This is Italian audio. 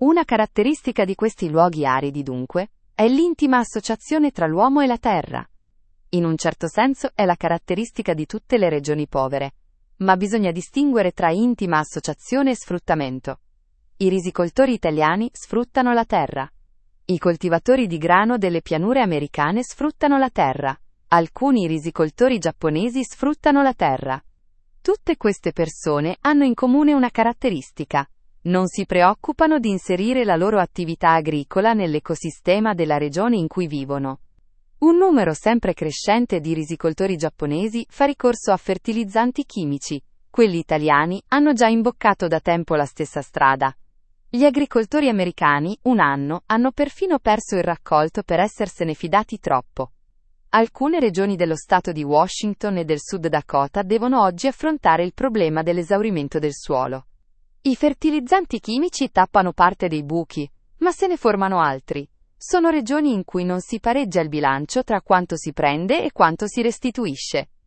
Una caratteristica di questi luoghi aridi, dunque, è l'intima associazione tra l'uomo e la terra. In un certo senso è la caratteristica di tutte le regioni povere, ma bisogna distinguere tra intima associazione e sfruttamento. I risicoltori italiani sfruttano la terra. I coltivatori di grano delle pianure americane sfruttano la terra. Alcuni risicoltori giapponesi sfruttano la terra. Tutte queste persone hanno in comune una caratteristica: non si preoccupano di inserire la loro attività agricola nell'ecosistema della regione in cui vivono. Un numero sempre crescente di risicoltori giapponesi fa ricorso a fertilizzanti chimici. Quelli italiani hanno già imboccato da tempo la stessa strada. Gli agricoltori americani, un anno, hanno perfino perso il raccolto per essersene fidati troppo. Alcune regioni dello stato di Washington e del Sud Dakota devono oggi affrontare il problema dell'esaurimento del suolo. I fertilizzanti chimici tappano parte dei buchi, ma se ne formano altri. Sono regioni in cui non si pareggia il bilancio tra quanto si prende e quanto si restituisce.